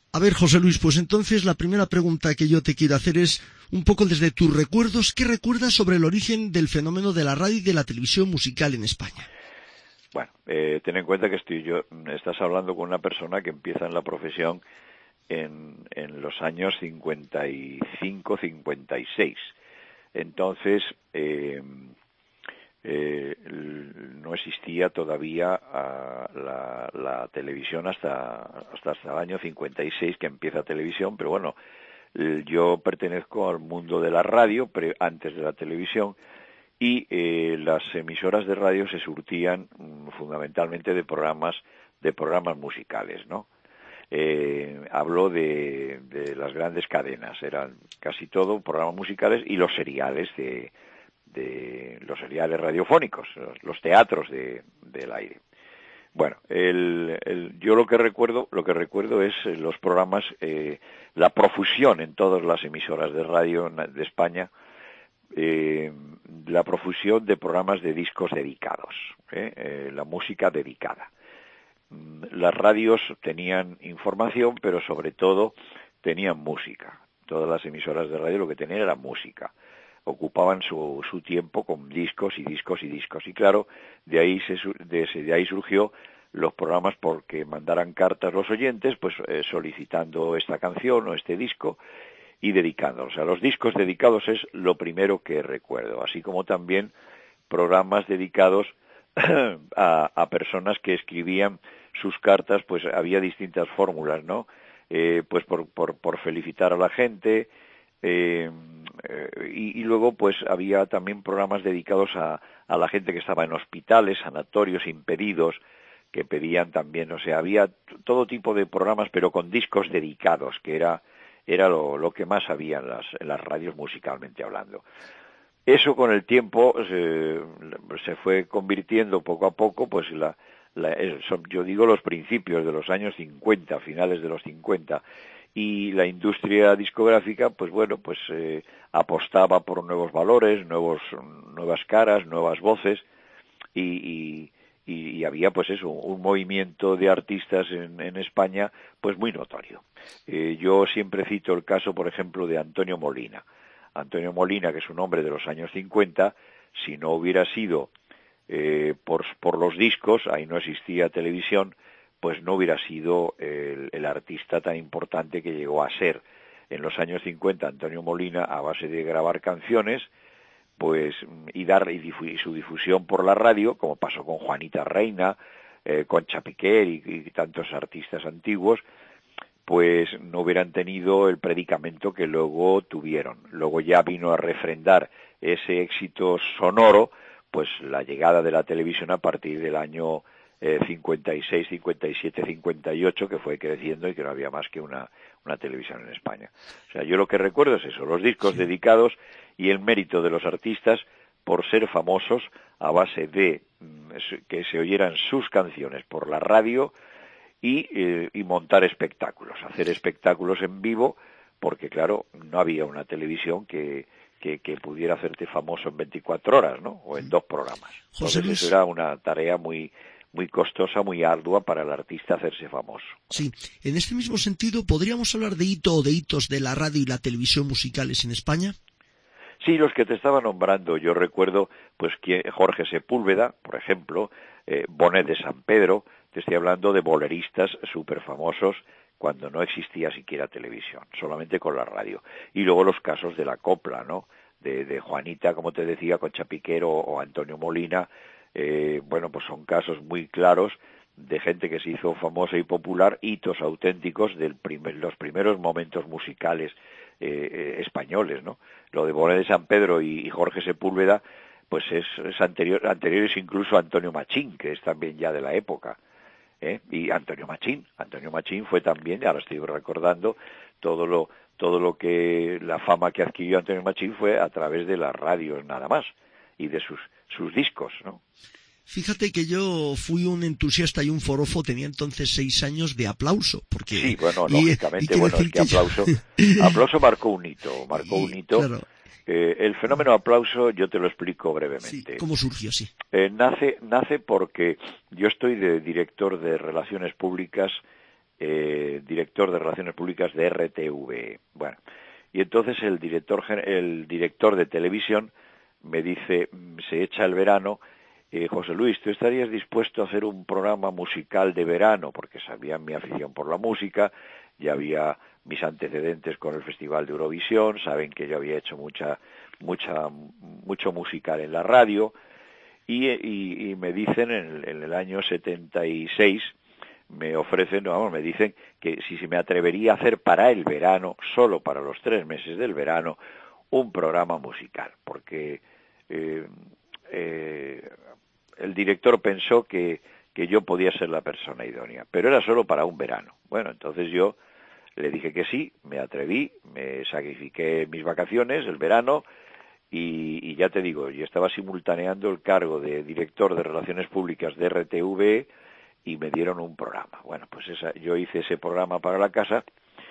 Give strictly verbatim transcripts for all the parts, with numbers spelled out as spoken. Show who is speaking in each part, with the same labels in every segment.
Speaker 1: A ver, José Luis, pues entonces la primera pregunta que yo te quiero hacer es un poco desde tus recuerdos. ¿Qué recuerdas sobre el origen del fenómeno de la radio y de la televisión musical en España?
Speaker 2: Bueno, eh, ten en cuenta que estoy yo, estás hablando con una persona que empieza en la profesión en, en los años cincuenta y cinco, cincuenta y seis. Entonces, eh, eh, no existía todavía uh, la, la televisión hasta, hasta hasta el año cincuenta y seis que empieza televisión, pero bueno, yo pertenezco al mundo de la radio, pero antes de la televisión, y eh, las emisoras de radio se surtían mmm, fundamentalmente de programas de programas musicales, ¿no? Eh, hablo de, de las grandes cadenas, eran casi todo programas musicales y los seriales de, de los seriales radiofónicos, los teatros de, del aire. Bueno, el, el, yo lo que recuerdo, lo que recuerdo es los programas, eh, la profusión en todas las emisoras de radio de España. Eh, la profusión de programas de discos dedicados, ¿eh? Eh, la música dedicada. Las radios tenían información, pero sobre todo tenían música. Todas las emisoras de radio lo que tenían era música. Ocupaban su, su tiempo con discos y discos y discos. Y claro, de ahí, se, de, de ahí surgió los programas porque mandaran cartas los oyentes, pues eh, solicitando esta canción o este disco, y dedicándolos. O sea, los discos dedicados es lo primero que recuerdo, así como también programas dedicados a, a personas que escribían sus cartas, pues había distintas fórmulas, ¿no? Eh, pues por, por, por felicitar a la gente, eh, eh, y, y luego pues había también programas dedicados a, a la gente que estaba en hospitales, sanatorios, impedidos, que pedían también, o sea, había todo tipo de programas, pero con discos dedicados, que era era lo, lo que más había en las, en las radios musicalmente hablando. Eso con el tiempo se, se fue convirtiendo poco a poco, pues la, la, son, yo digo los principios de los años cincuenta, finales de los cincuenta, y la industria discográfica, pues bueno, pues eh, apostaba por nuevos valores, nuevos, nuevas caras, nuevas voces, y, y y había pues eso, un movimiento de artistas en, en España pues muy notorio. Eh, yo siempre cito el caso, por ejemplo, de Antonio Molina. Antonio Molina, que es un hombre de los años cincuenta, si no hubiera sido eh, por, por los discos, ahí no existía televisión, pues no hubiera sido el, el artista tan importante que llegó a ser. En los años cincuenta, Antonio Molina, a base de grabar canciones, pues y dar y, difu y su difusión por la radio, como pasó con Juanita Reina, eh, Concha Piquer y, y tantos artistas antiguos, pues no hubieran tenido el predicamento que luego tuvieron. Luego ya vino a refrendar ese éxito sonoro, pues la llegada de la televisión a partir del año eh, cincuenta y seis, cincuenta y siete, cincuenta y ocho, que fue creciendo y que no había más que una, una televisión en España. O sea, yo lo que recuerdo es eso, los discos sí. dedicados y el mérito de los artistas por ser famosos a base de que se oyeran sus canciones por la radio y, eh, y montar espectáculos, hacer espectáculos en vivo, porque claro, no había una televisión que, que, que pudiera hacerte famoso en veinticuatro horas, ¿no? O en dos programas. Entonces eso era una tarea muy muy costosa, muy ardua para el artista hacerse famoso.
Speaker 1: Sí, en este mismo sentido, ¿podríamos hablar de hito o de hitos de la radio y la televisión musicales en España?
Speaker 2: Sí, los que te estaba nombrando, yo recuerdo, pues que Jorge Sepúlveda, por ejemplo, eh, Bonet de San Pedro, te estoy hablando de boleristas súper famosos cuando no existía siquiera televisión, solamente con la radio. Y luego los casos de la copla, ¿no? De, de Juanita, como te decía, Concha Piquer o, o Antonio Molina, eh, bueno, pues son casos muy claros de gente que se hizo famosa y popular, hitos auténticos de primer, los primeros momentos musicales eh, eh, españoles, ¿no? Lo de Bonet de San Pedro y, y Jorge Sepúlveda, pues es, es anterior, anteriores incluso a Antonio Machín, que es también ya de la época, ¿eh? Y Antonio Machín, Antonio Machín fue también, ahora estoy recordando, todo lo, todo lo que, la fama que adquirió Antonio Machín fue a través de las radios nada más, y de sus, sus discos, ¿no?
Speaker 1: Fíjate que yo fui un entusiasta y un forofo, tenía entonces seis años de Aplauso, porque...
Speaker 2: Sí, bueno,
Speaker 1: y,
Speaker 2: lógicamente,
Speaker 1: y
Speaker 2: bueno, es que, que Aplauso, yo... Aplauso marcó un hito, marcó y, un hito.
Speaker 1: Claro.
Speaker 2: Eh, el fenómeno Aplauso, yo te lo explico brevemente.
Speaker 1: Sí, ¿cómo surgió? Sí.
Speaker 2: Eh, nace, nace porque yo estoy de director de Relaciones Públicas eh, director de Relaciones Públicas de R T V E. Bueno, y entonces el director, el director de televisión me dice, se echa el verano, eh, José Luis, ¿tú estarías dispuesto a hacer un programa musical de verano? Porque sabían mi afición por la música, ya había mis antecedentes con el Festival de Eurovisión, saben que yo había hecho mucha, mucha, mucho musical en la radio, y, y, y me dicen en el, en el año setenta y seis, me ofrecen, vamos, me dicen que si se me atrevería a hacer para el verano, solo para los tres meses del verano, un programa musical, porque eh, eh, el director pensó que, que yo podía ser la persona idónea, pero era solo para un verano. Bueno, entonces yo le dije que sí, me atreví, me sacrifiqué mis vacaciones, el verano, y, y ya te digo, yo estaba simultaneando el cargo de director de Relaciones Públicas de R T V E y me dieron un programa. Bueno, pues esa, yo hice ese programa para la casa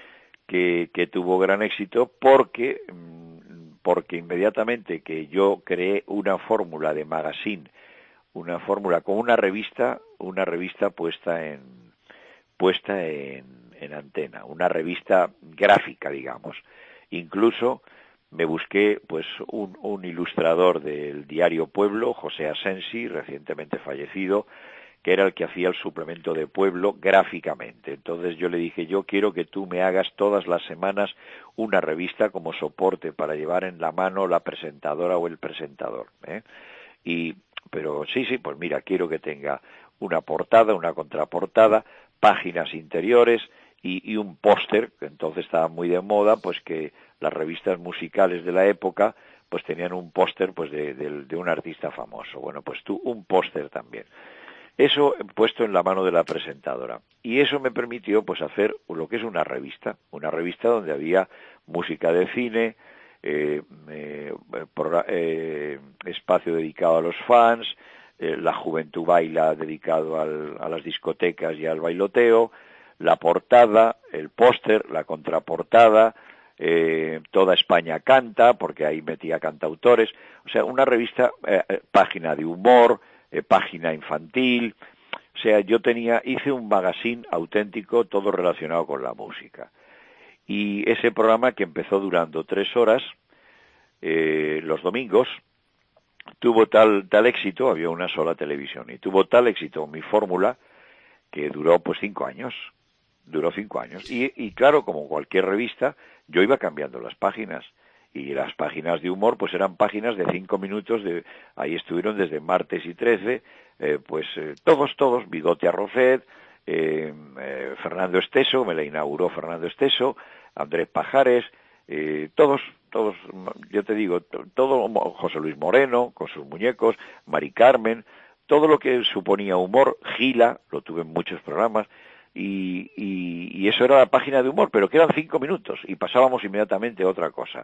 Speaker 2: que, que tuvo gran éxito porque, porque inmediatamente que yo creé una fórmula de magazine, una fórmula con una revista, una revista puesta en puesta en, en antena, una revista gráfica, digamos. Incluso me busqué pues un, un ilustrador del diario Pueblo, José Asensi, recientemente fallecido, que era el que hacía el suplemento de Pueblo gráficamente. Entonces yo le dije, yo quiero que tú me hagas todas las semanas una revista como soporte para llevar en la mano la presentadora o el presentador, ¿eh? Y, pero sí, sí, pues mira, quiero que tenga una portada, una contraportada, páginas interiores y, y un póster, que entonces estaba muy de moda, pues que las revistas musicales de la época pues tenían un póster pues de, de, de un artista famoso. Bueno, pues tú un póster también. Eso puesto en la mano de la presentadora. Y eso me permitió pues hacer lo que es una revista, una revista donde había música de cine, eh, eh, pro, eh, espacio dedicado a los fans, eh, la juventud baila dedicado al, a las discotecas y al bailoteo, la portada, el póster, la contraportada, eh, toda España canta, porque ahí metía cantautores, o sea, una revista, eh, página de humor, Eh, página infantil, o sea, yo tenía, hice un magazine auténtico, todo relacionado con la música. Y ese programa, que empezó durando tres horas, eh, los domingos, tuvo tal, tal éxito, había una sola televisión, y tuvo tal éxito mi fórmula, que duró pues cinco años, duró cinco años. Y, y claro, como cualquier revista, yo iba cambiando las páginas. Y las páginas de humor pues eran páginas de cinco minutos, de ahí estuvieron desde martes y trece, eh, pues eh, todos, todos, Bigote Arrocet, eh, eh, Fernando Esteso, me la inauguró Fernando Esteso, Andrés Pajares, eh, todos, todos, yo te digo, todo, José Luis Moreno, con sus muñecos, Mari Carmen, todo lo que suponía humor, Gila, lo tuve en muchos programas, y, y, y eso era la página de humor, pero que eran cinco minutos, y pasábamos inmediatamente a otra cosa.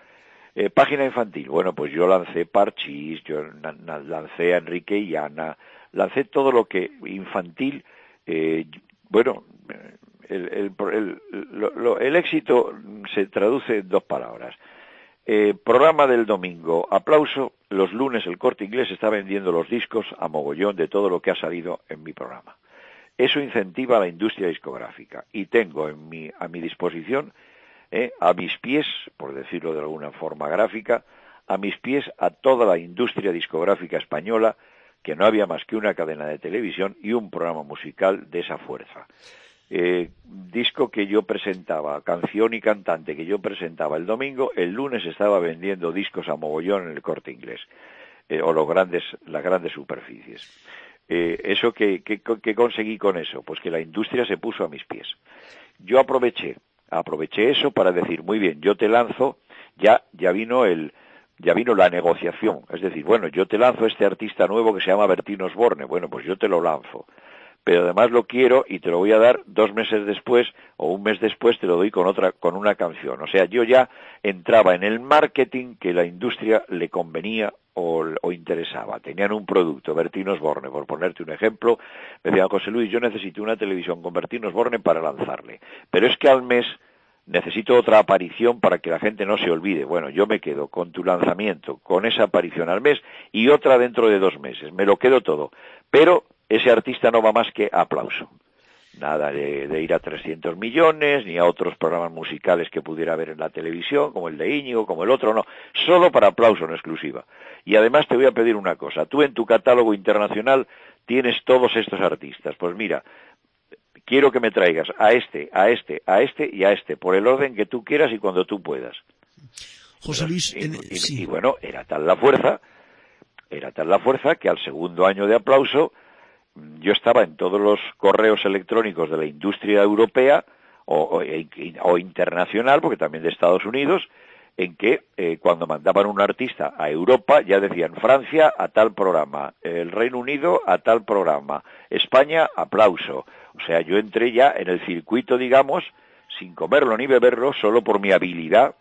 Speaker 2: Eh, página infantil, bueno, pues yo lancé Parchís, yo na, na, lancé a Enrique y Ana, lancé todo lo que infantil, eh, bueno, el, el, el, lo, lo, el éxito se traduce en dos palabras. Eh, programa del domingo, aplauso, los lunes el Corte Inglés está vendiendo los discos a mogollón de todo lo que ha salido en mi programa. Eso incentiva a la industria discográfica y tengo en mi, a mi disposición Eh, a mis pies, por decirlo de alguna forma gráfica, a mis pies a toda la industria discográfica española, que no había más que una cadena de televisión y un programa musical de esa fuerza. Eh, disco que yo presentaba, canción y cantante que yo presentaba el domingo, el lunes estaba vendiendo discos a mogollón en el Corte Inglés, eh, o los grandes, las grandes superficies. Eh, ¿Eso qué, qué, qué conseguí con eso? Pues que la industria se puso a mis pies. Yo aproveché Aproveché eso para decir, muy bien, yo te lanzo, ya, ya vino el, ya vino la negociación, es decir, bueno, yo te lanzo este artista nuevo que se llama Bertín Osborne, bueno, pues yo te lo lanzo, pero además lo quiero y te lo voy a dar dos meses después o un mes después te lo doy con otra, con una canción, o sea, yo ya entraba en el marketing que la industria le convenía o, o interesaba. Tenían un producto, Bertín Osborne, por ponerte un ejemplo, me decían, José Luis, yo necesito una televisión con Bertín Osborne para lanzarle, pero es que al mes necesito otra aparición para que la gente no se olvide. Bueno, yo me quedo con tu lanzamiento, con esa aparición al mes y otra dentro de dos meses, me lo quedo todo, pero ese artista no va más que aplauso. nada de, de ir a trescientos millones, ni a otros programas musicales que pudiera haber en la televisión, como el de Íñigo, como el otro, no, solo para Aplauso en exclusiva. Y además te voy a pedir una cosa, tú en tu catálogo internacional tienes todos estos artistas, pues mira, quiero que me traigas a este, a este, a este y a este, por el orden que tú quieras y cuando tú puedas.
Speaker 1: José Luis,
Speaker 2: y,
Speaker 1: en,
Speaker 2: y,
Speaker 1: sí.
Speaker 2: y bueno, era tal la fuerza, era tal la fuerza que al segundo año de Aplauso yo estaba en todos los correos electrónicos de la industria europea o, o, o internacional, porque también de Estados Unidos, en que eh, cuando mandaban un artista a Europa ya decían Francia a tal programa, el Reino Unido a tal programa, España Aplauso. O sea, yo entré ya en el circuito, digamos, sin comerlo ni beberlo, solo por mi habilidad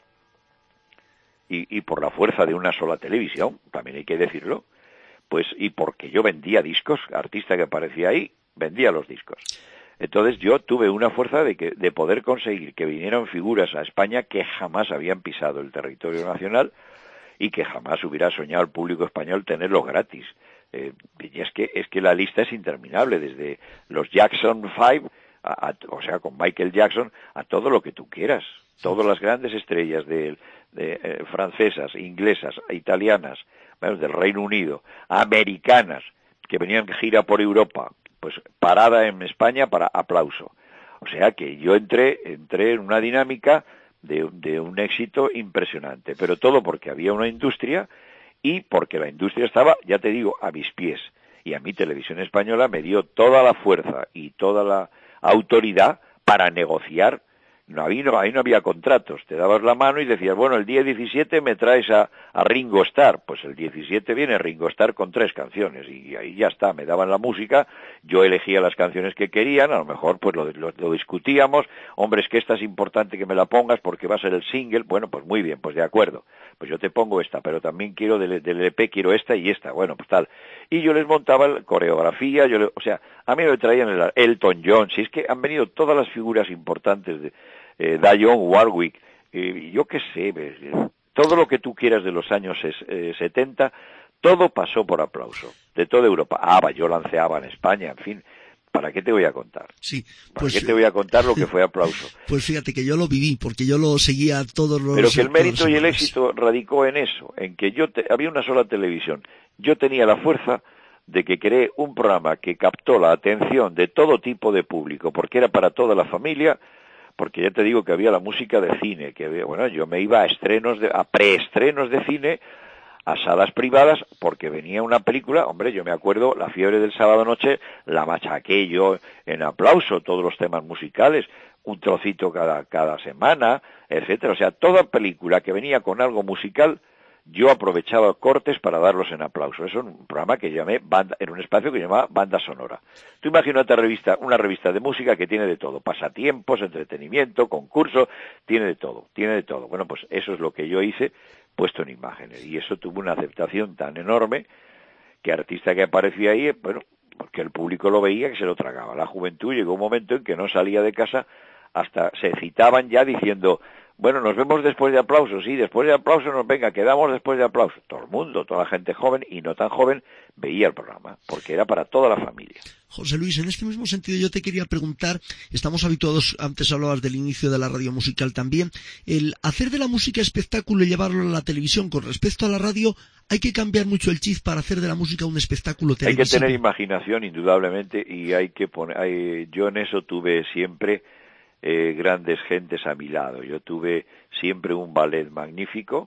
Speaker 2: y, y por la fuerza de una sola televisión, también hay que decirlo, pues y porque yo vendía discos, artista que aparecía ahí, vendía los discos. Entonces yo tuve una fuerza de, que, de poder conseguir que vinieran figuras a España que jamás habían pisado el territorio nacional y que jamás hubiera soñado el público español tenerlo gratis. Eh, y es que, es que la lista es interminable, desde los Jackson Five, a, a, o sea, con Michael Jackson, a todo lo que tú quieras. Todas las grandes estrellas de, de eh, francesas, inglesas, italianas, bueno, del Reino Unido, americanas, que venían de gira por Europa, pues parada en España para Aplauso. O sea que yo entré, entré en una dinámica de, de un éxito impresionante, pero todo porque había una industria y porque la industria estaba, ya te digo, a mis pies. Y a mí Televisión Española me dio toda la fuerza y toda la autoridad para negociar. No, ahí, no, ahí no había contratos, te dabas la mano y decías, bueno, el día diecisiete me traes a, a Ringo Starr, pues el diecisiete viene Ringo Starr con tres canciones y ahí ya está, me daban la música, yo elegía las canciones que querían, a lo mejor pues lo, lo, lo discutíamos, hombre, es que esta es importante que me la pongas porque va a ser el single, bueno, pues muy bien, pues de acuerdo, pues yo te pongo esta, pero también quiero del, del E P, quiero esta y esta, bueno, pues tal, y yo les montaba la coreografía, yo le, o sea, a mí me traían el Elton John, si es que han venido todas las figuras importantes de Eh, Dionne Warwick, eh, yo qué sé, eh, todo lo que tú quieras de los años eh, setenta, todo pasó por Aplauso, de toda Europa. ABBA, yo lancé ABBA en España, en fin, ¿para qué te voy a contar?
Speaker 1: Sí,
Speaker 2: ¿Para
Speaker 1: pues,
Speaker 2: qué te voy a contar lo que fue Aplauso?
Speaker 1: Pues fíjate que yo lo viví, porque yo lo seguía todos los...
Speaker 2: Pero que el mérito y el éxito radicó en eso, en que yo te, había una sola televisión. Yo tenía la fuerza de que creé un programa que captó la atención de todo tipo de público, porque era para toda la familia, porque ya te digo que había la música de cine, que había, bueno, yo me iba a estrenos, de, a preestrenos de cine, a salas privadas, porque venía una película, hombre, yo me acuerdo, La fiebre del sábado noche, la machaqué yo en Aplauso, todos los temas musicales, un trocito cada, cada semana, etcétera, o sea, toda película que venía con algo musical, yo aprovechaba cortes para darlos en Aplauso. Eso es un programa que llamé banda, en un espacio que llamaba Banda Sonora. Tú imagínate revista, una revista de música que tiene de todo, pasatiempos, entretenimiento, concurso, tiene de todo, tiene de todo. Bueno, pues eso es lo que yo hice, puesto en imágenes, y eso tuvo una aceptación tan enorme que artista que aparecía ahí, bueno, porque el público lo veía que se lo tragaba. La juventud llegó un momento en que no salía de casa, hasta se citaban ya diciendo, bueno, nos vemos después de Aplauso, sí, después de Aplauso nos venga, quedamos después de Aplauso. Todo el mundo, toda la gente joven y no tan joven veía el programa, porque era para toda la familia.
Speaker 1: José Luis, en este mismo sentido yo te quería preguntar, estamos habituados, antes hablabas del inicio de la radio musical también, el hacer de la música espectáculo y llevarlo a la televisión con respecto a la radio, hay que cambiar mucho el chip para hacer de la música un espectáculo televisivo.
Speaker 2: Hay que tener imaginación, indudablemente, y hay que poner, hay, yo en eso tuve siempre eh, grandes gentes a mi lado. Yo tuve siempre un ballet magnífico,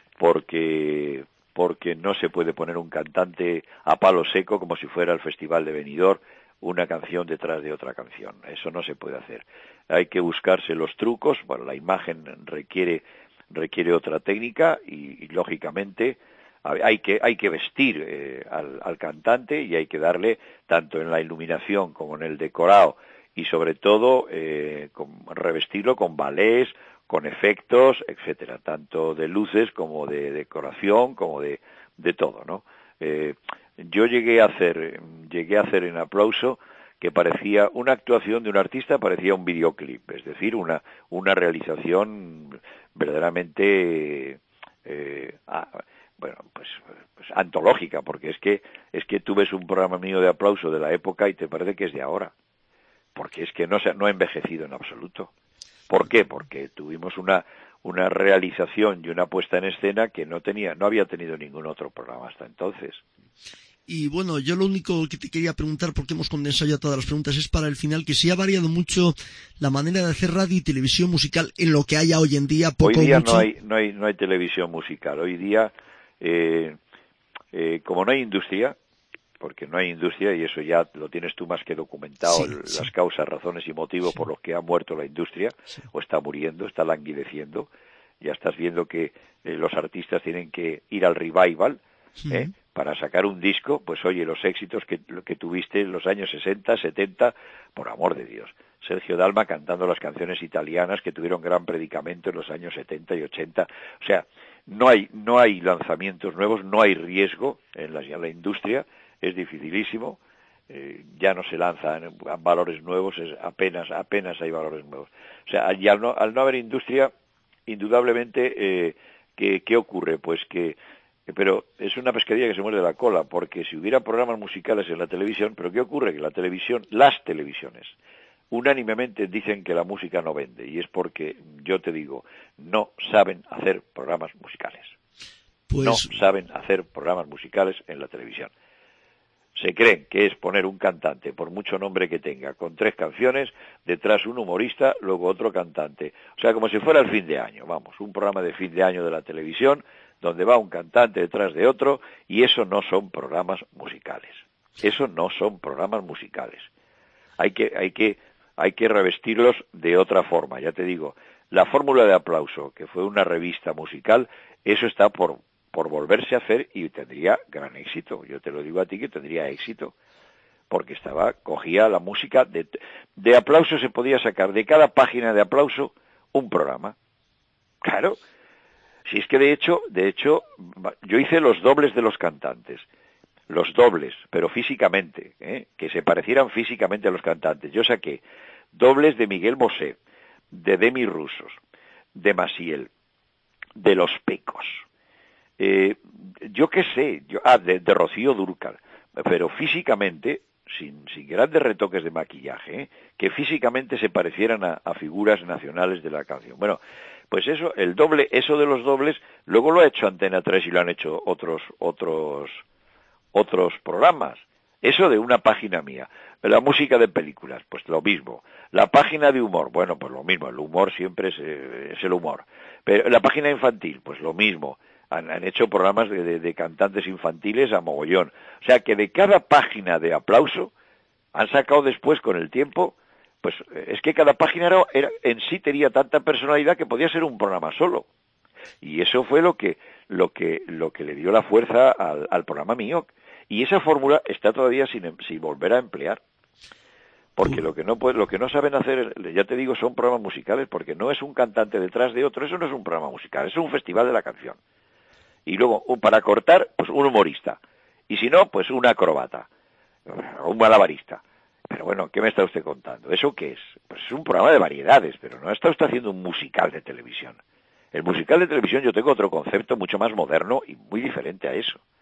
Speaker 2: porque porque no se puede poner un cantante a palo seco como si fuera el Festival de Benidorm, una canción detrás de otra canción. Eso no se puede hacer. Hay que buscarse los trucos. Bueno, la imagen requiere requiere otra técnica y, y lógicamente hay que hay que vestir eh, al, al cantante y hay que darle tanto en la iluminación como en el decorado y sobre todo eh, con, revestirlo con ballets, con efectos, etcétera, tanto de luces como de decoración, como de, de todo, ¿no? Eh, yo llegué a hacer, llegué a hacer en Aplauso que parecía una actuación de un artista, parecía un videoclip, es decir, una, una realización verdaderamente, eh, ah, bueno, pues, pues antológica, porque es que, es que tú ves un programa mío de Aplauso de la época y te parece que es de ahora. porque es que no se, no ha envejecido en absoluto. ¿Por qué? Porque tuvimos una una realización y una puesta en escena que no tenía, no había tenido ningún otro programa hasta entonces.
Speaker 1: Y bueno, yo lo único que te quería preguntar, porque hemos condensado ya todas las preguntas, es para el final, que si ha variado mucho la manera de hacer radio y televisión musical en lo que haya hoy en día, poco
Speaker 2: Hoy día
Speaker 1: o mucho.
Speaker 2: no hay, no hay, no hay televisión musical. Hoy día, eh, eh, como no hay industria, porque no hay industria, y eso ya lo tienes tú más que documentado,
Speaker 1: Sí,
Speaker 2: las
Speaker 1: sí.
Speaker 2: causas, razones y motivos
Speaker 1: Sí.
Speaker 2: por los que ha muerto la industria,
Speaker 1: Sí.
Speaker 2: o está muriendo, está languideciendo. Ya estás viendo que eh, los artistas tienen que ir al revival, ¿eh?
Speaker 1: Uh-huh.
Speaker 2: Para sacar un disco, pues oye, los éxitos que, que tuviste en los años sesenta, setenta, por amor de Dios. Sergio Dalma cantando las canciones italianas que tuvieron gran predicamento en los años setenta y ochenta. O sea, no hay, no hay lanzamientos nuevos, no hay riesgo en la, en la industria, es dificilísimo, eh, ya no se lanzan valores nuevos, es apenas, apenas hay valores nuevos. O sea, y al no, al no haber industria, indudablemente, eh, ¿qué, ¿qué ocurre? Pues que, pero es una pescadilla que se muerde la cola, porque si hubiera programas musicales en la televisión, ¿pero qué ocurre? Que la televisión, las televisiones, unánimemente dicen que la música no vende, y es porque, yo te digo, no saben hacer programas musicales.
Speaker 1: Pues...
Speaker 2: No saben hacer programas musicales en la televisión. Se creen que es poner un cantante, por mucho nombre que tenga, con tres canciones, detrás un humorista, luego otro cantante. O sea, como si fuera el fin de año, vamos, un programa de fin de año de la televisión, donde va un cantante detrás de otro, y eso no son programas musicales. Eso no son programas musicales. Hay que, hay que, hay que revestirlos de otra forma, ya te digo. La Fórmula de Aplauso, que fue una revista musical, eso está por... por volverse a hacer y tendría gran éxito. Yo te lo digo a ti que tendría éxito, porque estaba, cogía la música, de, de Aplauso se podía sacar de cada página de Aplauso un programa. Claro, si es que de hecho, de hecho, yo hice los dobles de los cantantes, los dobles, pero físicamente, ¿eh? Que se parecieran físicamente a los cantantes. Yo saqué dobles de Miguel Bosé, de Demi Rusos, de Maciel, de Los Pecos, Eh, yo qué sé, yo, ah, de, de Rocío Dúrcal, pero físicamente, sin, sin grandes retoques de maquillaje, ¿eh? Que físicamente se parecieran a, a figuras nacionales de la canción. Bueno, pues eso, el doble, eso de los dobles, luego lo ha hecho Antena tres y lo han hecho otros, otros, otros programas. Eso de una página mía. La música de películas, pues lo mismo. La página de humor, bueno, pues lo mismo. El humor siempre es, es el humor. Pero la página infantil, pues lo mismo. Han, han hecho programas de, de, de cantantes infantiles a mogollón. O sea que de cada página de Aplauso han sacado después con el tiempo, pues es que cada página era, era, en sí tenía tanta personalidad que podía ser un programa solo. Y eso fue lo que lo que lo que le dio la fuerza al, al programa mío. Y esa fórmula está todavía sin, sin volver a emplear. Porque lo que no puede, lo que no saben hacer, ya te digo, son programas musicales, porque no es un cantante detrás de otro, eso no es un programa musical, es un festival de la canción. Y luego, para cortar, pues un humorista. Y si no, pues un acróbata, un malabarista. Pero bueno, ¿qué me está usted contando? ¿Eso qué es? Pues es un programa de variedades, pero no está usted haciendo un musical de televisión. El musical de televisión yo tengo otro concepto mucho más moderno y muy diferente a eso.